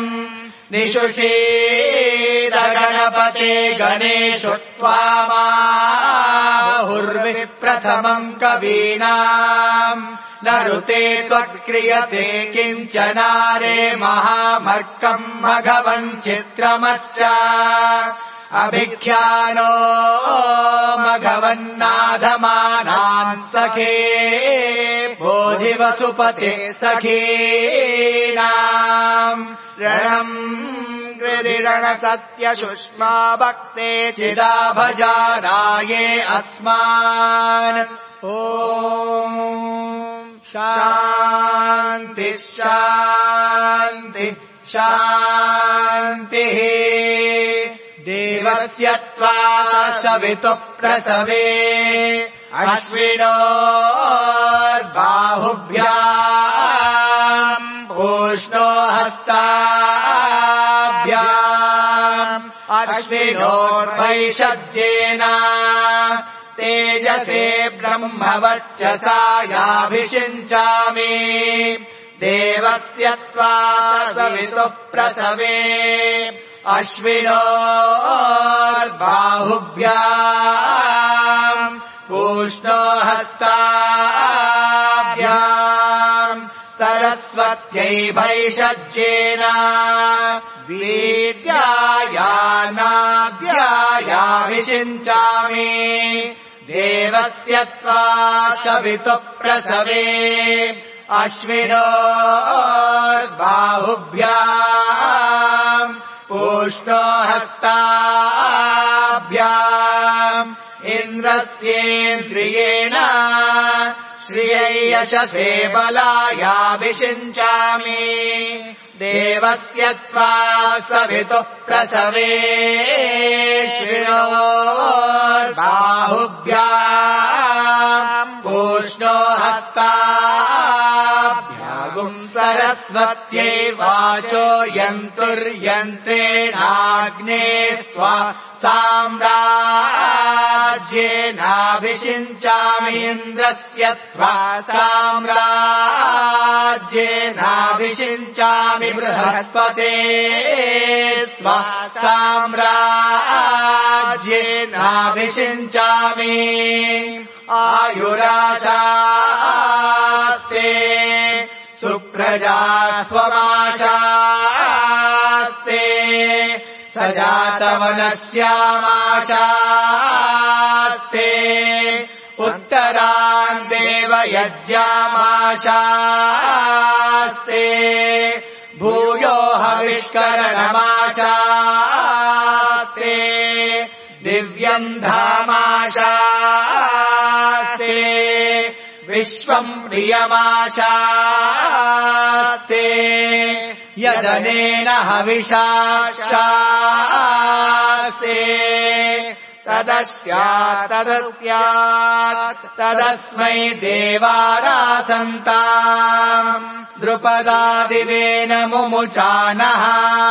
Speaker 1: निशुषीद गणपते गणेषु त्वामाहुर्विः प्रथमम् कवीनाम् न ऋते त्वक्रियते किञ्चनारे महामर्कम् मघवन् चित्रमच्च अभिख्यानो मघवन्नाधमानान् सखे बोधिवसुपते सखीनाम् रणम् गिरिरणसत्यशुष्मा भक्ते चिदा भजाराये अस्मान् ॐ शान्ति शान्ति शान्तिः देवस्य त्वा सवितुः प्रसवे अश्विनोर्बाहुभ्याम् पूष्णो हस्ताभ्याम् अश्विनोर्वैषज्येन तेजसे ब्रह्मवर्चसायाभिषिञ्चामि देवस्य त्वा सवितुः प्रसवे अश्विनोर्बाहुभ्याम् पूष्णो हस्ताभ्याम् सरस्वत्यै भैषज्येन वीर्यायानाद्यायाभिषिञ्चामि देवस्य त्वा सवितुः प्रसवे अश्विनोर्बाहुभ्याम् पूष्णो हस्ताभ्याम् इन्द्रस्येन्द्रियेण श्रियै यशसे बलायाभिषिञ्चामि देवस्य त्वा सवितुः प्रसवे अश्विनोर्बाहुभ्याम् पूष्णो हस्ताभ्याम् सरस्वत्यै वाचो यन्तुर्यन्त्रेणाग्ने स्वा साम्राज्येनाभिषिञ्चामि इन्द्रस्य त्वा साम्राज्येनाभिषिञ्चामि बृहस्पते स्वा साम्राज्येनाभिषिञ्चामि आयुराशास्ते सुप्रजा स्वमाशास्ते सजातवनस्यामाशास्ते उत्तरान् देवयज्ञामाशास्ते भूयो हविष्करणमाशास्ते दिव्यम् धामाशास्ते विश्वम् प्रियमाशास्ते यदनेन हविषाशास्ते तदस्यात् तदस्मै देवारासन्ताम् द्रुपदादिवेन मुमुचानः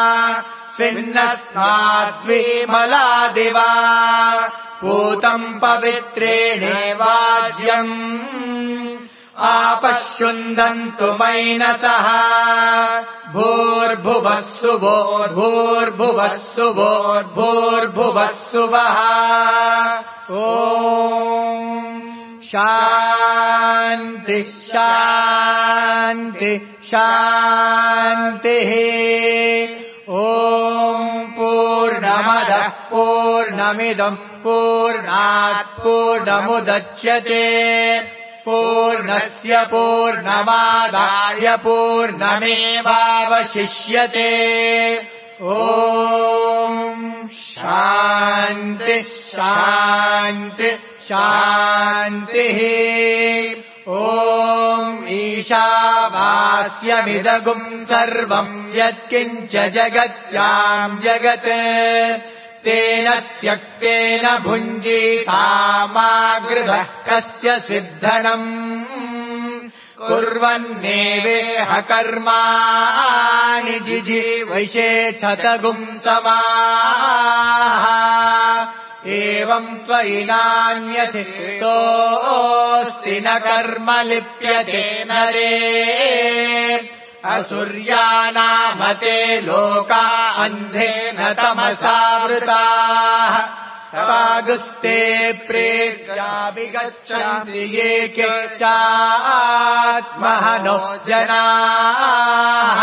Speaker 1: सिन्नस्माद्विमलादिवा पूतम् पवित्रेणेवाज्यम् आपश्युन्दन्तु मैनसः भूर्भुवः सुवोर्भूर्भुवः सुवोर्भूर्भुवः सुवः ॐ शान्ति शान्ति शान्तिः ॐ पूर्णमदः पूर्णमिदम् पूर्णात् पूर्णमुदच्यते पूर्णस्य पूर्णमादाय पूर्णमेवावशिष्यते ॐ शान्ति शान्ति शान्तिः ॐ ईशावास्यमिदगुम् सर्वम् यत्किञ्च जगत्याम् जगत् तेन त्यक्तेन भुञ्जीतामागृधः कस्य सिद्धनम् कुर्वन्नेवेह कर्माणि जिजीवैषेच्छतगुम् समाः एवम् त्वयि नान्यथितोऽस्ति न कर्म लिप्यते नरे असुर्यानामते लोका अन्धेन तमसावृताः तवागुस्ते प्रेत्याभिगच्छन्ति ये केचात्महनो जनाः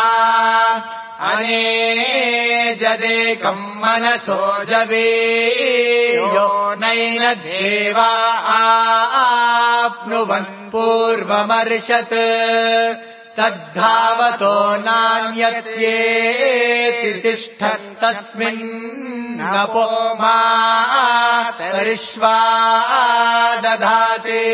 Speaker 1: अनेजदेकम् मनसो जवेयो नैन देवा आप्नुवन् पूर्वमर्षत् तद्धावतो नान्यत्येति तिष्ठन् तस्मिन्नपो मातरिष्वा दधाते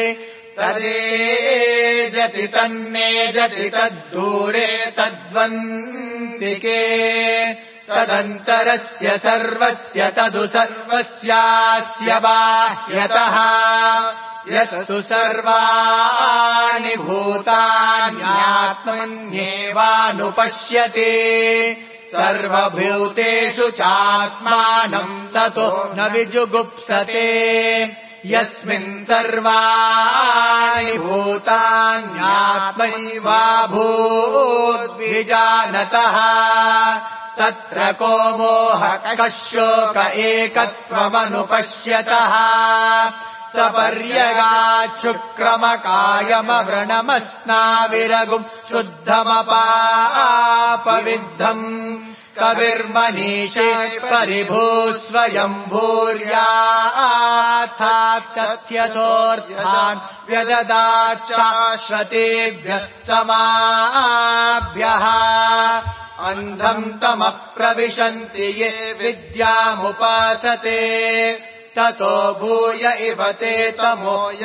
Speaker 1: तदेजति तन्नेजति तद्दूरे तद्वन्दिके तदन्तरस्य सर्वस्य तदु सर्वस्यास्य बाह्यतः यस्तु सर्वाणि भूतान्यात्मन्येवानुपश्यति सर्वभूतेषु चात्मानम् ततो न विजुगुप्सते यस्मिन् सर्वाणि भूतान्यात्मैवाभूद्विजानतः तत्र को मोहः कः शोक एकत्वमनुपश्यतः सपर्यगाच्छुक्रमकायमव्रणमस्नाविरगुम् शुद्धमपापविद्धम् कविर्मनीषे परिभूस्वयम्भूर्यार्थात् तथ्यथोऽर्थान् व्यददाच्छाश्वतेभ्यः समाभ्यः अन्धम् तमप्रविशन्ति ये विद्यामुपासते ततो भूय इव ते तमो य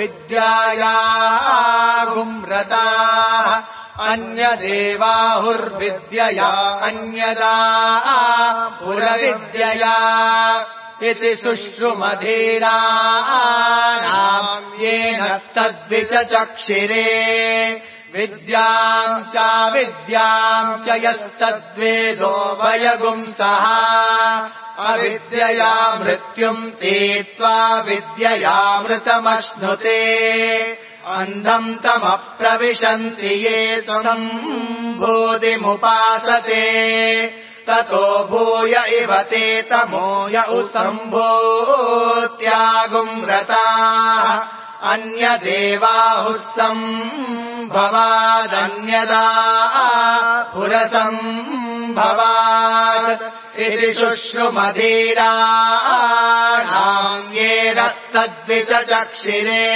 Speaker 1: उविद्यायागुम्रताः अन्यदेवाहुर्विद्यया अन्यदा पुरविद्यया इति शुश्रुमधीराणाम् येन तद्विचक्षिरे विद्याम् च यस्तद्वेदो वयगुंसः अविद्यया मृत्युम् तीत्वा विद्ययामृतमश्नुते अन्धम् तमप्रविशन्ति ये सम्भूतिमुपासते ततो भूय इव ते तमो य सम्भूत्यागुम्रताः अन्यदेवाहुः सम्भवादन्यदा पुरसम्भवात् इति शुश्रुमधीराणाम् येनस्तद्विचक्षिरे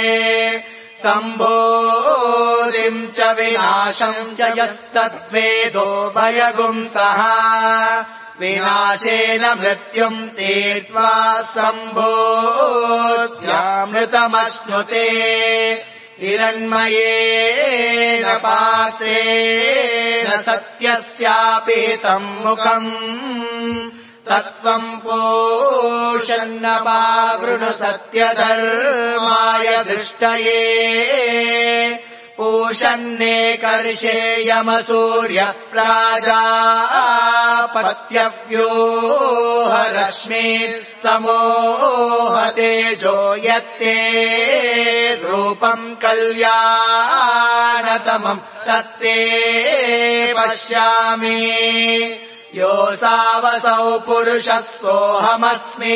Speaker 1: सम्भूतिम् च विनाशम् च यस्तद्वेदो भयगुंसः विनाशेन मृत्युम् तीर्त्वा सम्भूत्यामृतमश्नुते हिरण्मयेन पात्रेण सत्यस्यापिहितम् मुखम् तत्त्वम् पोषन्नपावृणु सत्यधर्माय दृष्टये पूषन्नेकर्षेयमसूर्य प्राजापत्यव्यूहरश्मिः समोहतेजो यत्ते रूपम् कल्याणतमम् तत्ते पश्यामि योऽसावसौ पुरुषः सोऽहमस्मि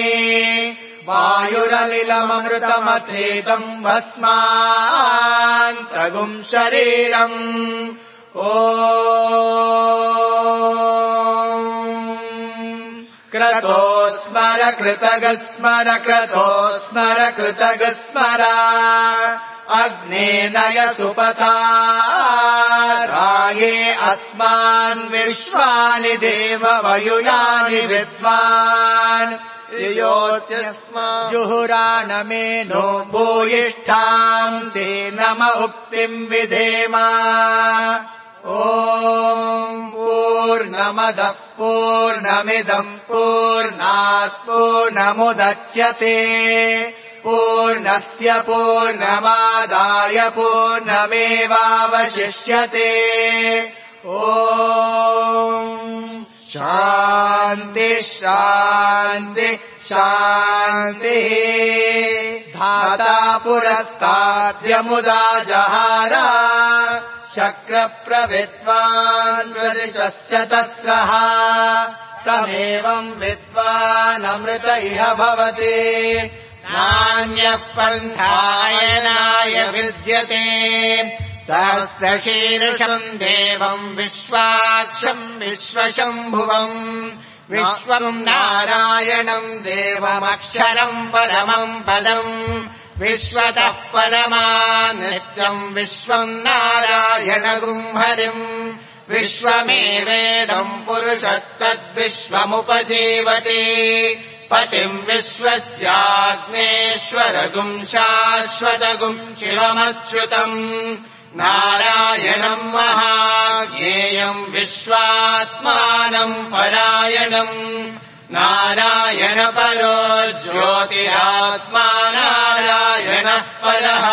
Speaker 1: वायुरनिलममृतमथेदम् भस्मान्तगुम् शरीरम् ॐ क्रतो स्मर कृतगस्मर क्रतो स्मर कृतगस्मर अग्ने नय सुपथा राये अस्मान् विश्वानि देववयुयानि विद्वान् योत्यस्मा जुहुरानमेनो भूयिष्ठाम् ते नम उक्तिम् विधेम ॐ पूर्णमदः पूर्णमिदम् पूर्णात् पूर्णमुदच्यते पूर्णस्य पूर्णमादाय पूर्णमेवावशिष्यते ॐ शान्ति शान्ति शान्तिः धाता पुरस्ताद्यमुदा जहार शक्रप्रविद्वान् प्रदिशश्च तस्रः तमेवम् विद्वानमृत इह भवति नान्यः पन्थायनाय विद्यते सहस्रशीर्षम् देवम् विश्वाक्षम् विश्वशम्भुवम् विश्वम् नारायणम् देवमक्षरम् परमम् पदम् विश्वतः परमा नित्यम् विश्वम् नारायणगुम् हरिम् विश्वमेवेदम् पुरुषस्तद्विश्वमुपजीवति पतिम् विश्वस्याग्नेश्वरगुम् शाश्वतगुम् शिवमच्युतम् नारायणम् महाज्ञेयम् विश्वात्मानम् परायणम् नारायणपरो ज्योतिरात्मा नारायणः परः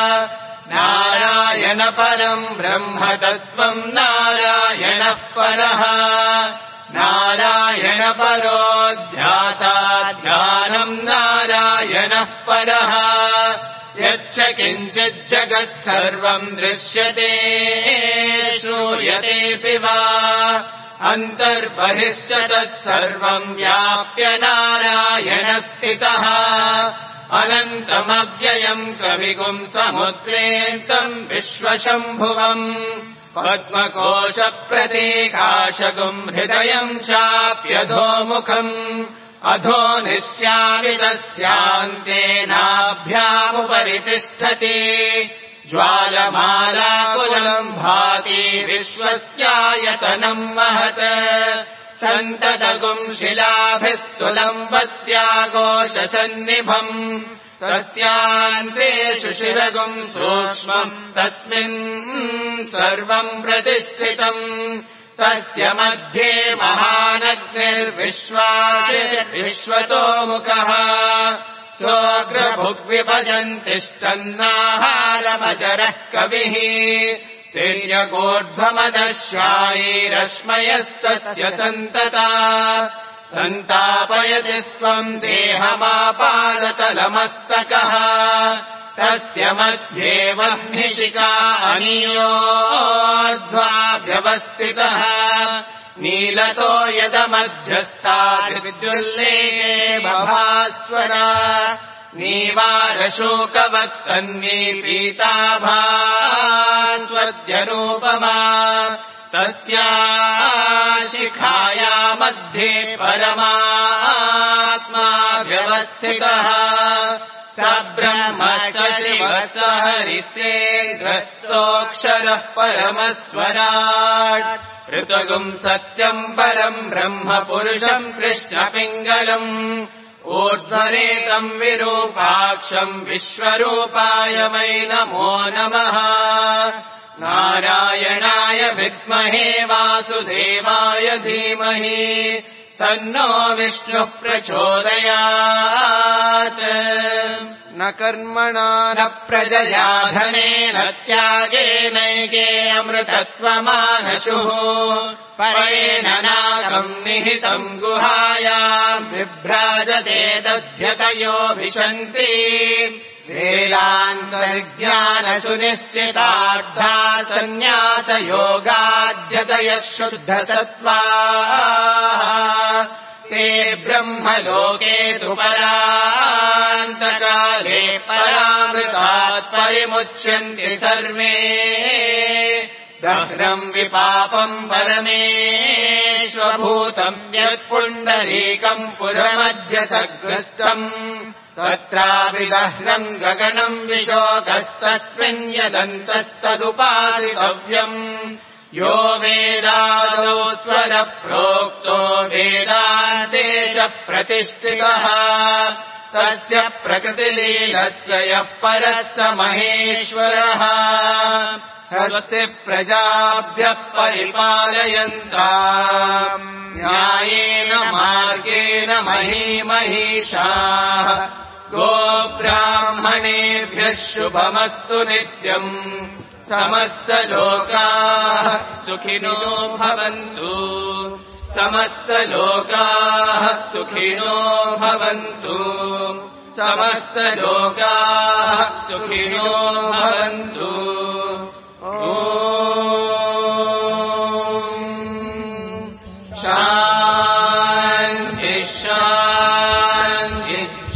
Speaker 1: नारायणपरम् ब्रह्मतत्त्वम् नारायणः परः नारायणपरो ध्याता ध्यानम् नारायणः परः यच्च किञ्चिज्जगत् सर्वम् दृश्यते श्रूयतेऽपि वा अन्तर्बहिश्च तत्सर्वम् व्याप्य नारायणस्थितः अनन्तमव्ययम् कविगुम् समुद्रेऽन्तम् विश्वशम्भुवम् पद्मकोशप्रतीकाशगुम् हृदयम् चाप्यधोमुखम् अधो निश्यामि तस्यान्तेनाभ्यामुपरि तिष्ठति ज्वालमालाकुलम् भाति विश्वस्यायतनम् महत् सन्ततगुम् शिलाभिस्तुलम् वत्याघोषसन्निभम् तस्यान्तेषु शिरगुम् सूक्ष्मम् तस्मिन् सर्वम् प्रतिष्ठितम् तस्य मध्ये महानग्निर्विश्वासिर्विश्वतोमुखः सोऽग्रभुग्विभजन्तिष्ठन्नाहारमचरः कविः तिर्यगोर्ध्वमदश्यायैरश्मयस्तस्य सन्तता सन्तापयति स्वम् देहमापादतलमस्तकः तस्य मध्ये वह्निशिखा अनीयोऽध्वाभ्यवस्थितः नीलतो यदमध्यस्ताद्विद्युल्लेखे बभास्वरा नीवारशोकवत्तन्वी पीताभास्वद्यरूपमा तस्या शिखाया मध्ये परमात्मा व्यवस्थितः स ब्रह्म स शिवः स हरिसेन्द्रः सोऽक्षरः परमस्वराट् ऋतुगुम् सत्यम् परम् ब्रह्म पुरुषम् कृष्णपिङ्गलम् ऊर्ध्वरेतम् विरूपाक्षम् विश्वरूपाय वै नमो नमः नारायणाय विद्महे वासुदेवाय धीमहि तन्नो विष्णुः प्रचोदयात् न कर्मणा न प्रजया धनेन त्यागेनैके अमृतत्वमानशुः परेण नाकम् निहितम् गुहायाम् बिभ्राजते दध्यतयो विशन्ति वेदान्तविज्ञानसुनिश्चितार्था सन्न्यासयोगाद्यतयः शुद्धसत्त्वाः ते ब्रह्मलोके तु परान्तकाले परामृतात् परिमुच्यन्ति सर्वे दह्रम् विपापम् परमेष्वभूतम् यत्पुण्डरीकम् पुरमध्यसग्रस्तम् तत्रापि दह्रम् गगनम् विशोकस्तस्मिन् यदन्तस्तदुपासितव्यम् यो वेदादौ स्वरप्रोक्तो वेदान्ते च प्रतिष्ठितः तस्य प्रकृतिलीनस्य यः परः स महेश्वरः स्वस्ति प्रजाभ्यः परिपालयन्ताम् न्यायेन मार्गेण महीमहीषाः गोब्राह्मणेभ्यः शुभमस्तु नित्यम् समस्तलोकाः सुखिनो भवन्तु समस्तलोकाः सुखिनो भवन्तु समस्तलोकाः सुखिनो भवन्तु शान्ति शान्ति